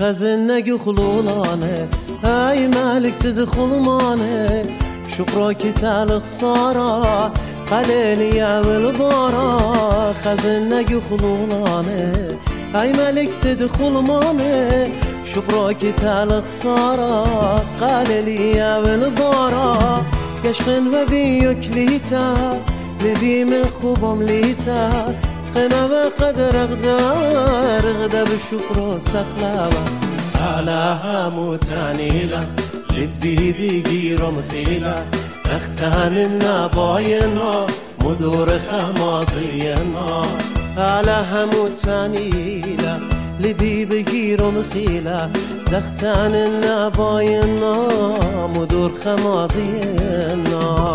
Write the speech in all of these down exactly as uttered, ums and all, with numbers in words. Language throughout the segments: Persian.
خزن نگو خلولانه ای ملك تدخل مانه شكرك تعلق صارا قليلي يعمل بارا خزن نگو خلولانه ای ملك تدخل مانه شكرك تعلق صارا قليلي يعمل بارا قشقن و بيك ليتا لبي من خوبم ليتا قنا وقدر اقدر اغدى بشكر سقلاوة على هموتانيلا لبي بيجيرم خيلا اختان النباينا مدور خماطينا على هموتانيلا لبي بيجيرم خيلا اختان النباينا مدور خماطينا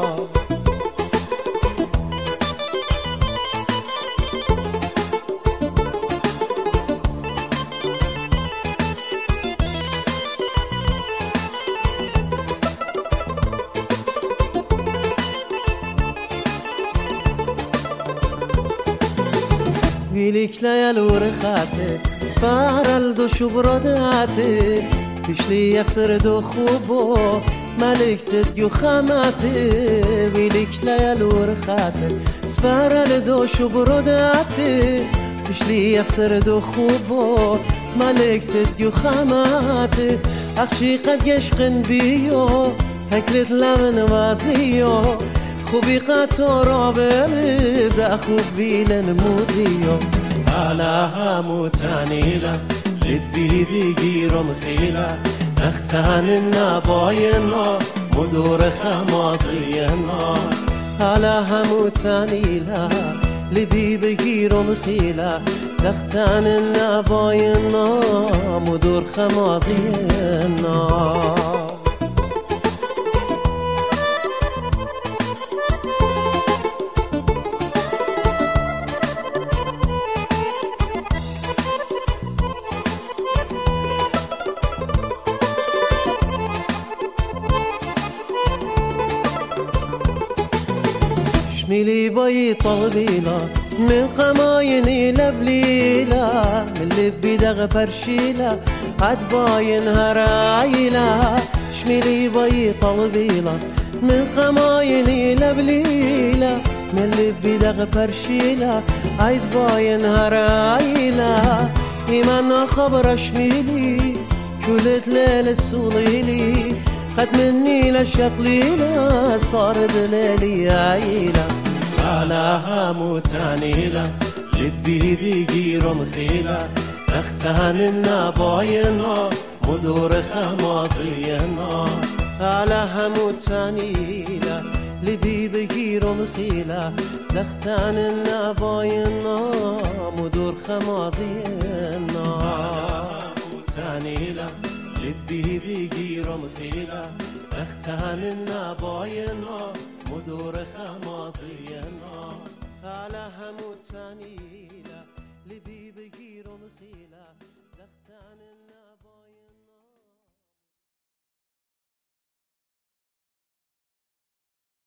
ويلك ليال ورخاته سفارل دو شبراداته بيشلي يخسر دو خوبو ملك تدقو خاماته ويلك ليال ورخاته سفارل دو شبراداته بيشلي يخسر دو خوبو ملك تدقو خاماته اخشي قد يشقن بيو تكلت لمن واتيو خوبی قطارا ببدا خوب بیلن مودیو على هموتانيلا لبي بيجيرم خيلا اختان النباينا مدور خماطينا على هموتانيلا لبي بيجيرم خيلا اختان النباينا مدور خماطينا شميلي باي طويلة من قمايني لبليلة من لبي دغ برشيلة عد باين هرايلة شميلي باي طويلة من قمايني لبليلة من لبي دغ برشيلة عد باين هرايلة إيمان خبر شميلي كلت ليل السوليلي قد مني لشقليلة صار دلالي عيلة على هموتانيلا لبي بيجيرم خيلا اختان النباينا مدور خماطينا على هموتانيلا لبي بيجيرم خيلا اختان النباينا مدور خماطينا هموتانيلا لبي بيجيرم خيلا اختان النباينا مدور خماطينا على هموتانيلا لبي